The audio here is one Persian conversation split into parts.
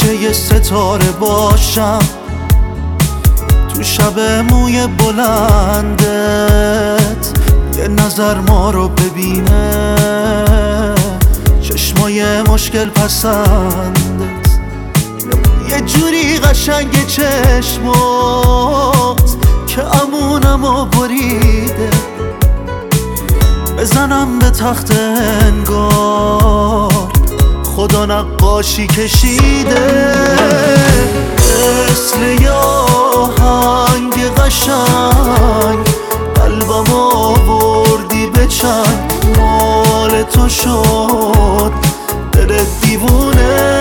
گوشه ستاره باشم، تو شب موی بلندت یه نظر ما رو ببینه، چشمای مشکل پسندت یه جوری قشنگ چشمات که امونمو بریده، بزنم به تخت انگار خدا نقاشی کشیده، مثل یه آهنگ قشنگ قلبم آوردی به چنگ، مال تو شد دل دیوونه،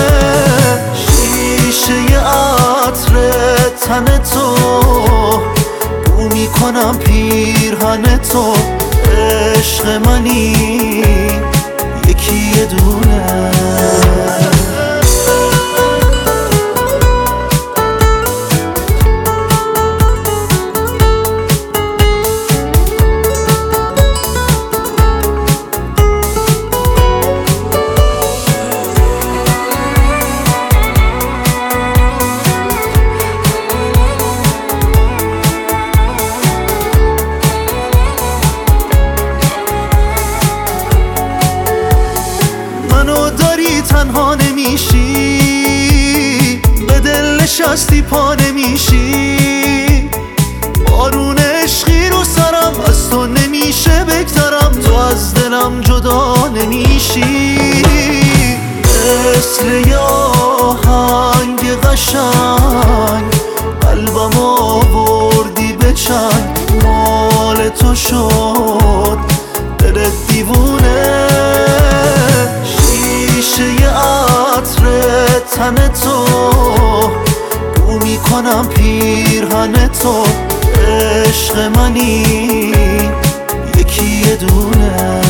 شیشه عطر تن تو بو میکنم پیرهن تو، عشق منی یکی یه دونه. منو داری تنها نمیشی، به دل نشستی پا نمیشی، بارون عشقی رو سرم از تو نمیشه بگذرم، تو از دلم جدا نمیشی، مثل یه آهنگ قشنگ قلبم آوردی به چنگ، مال تو شد دل دیوونه، شیشه عطر تن تو بو میکنم پیرهن تو، عشق منی یکی یه دونه.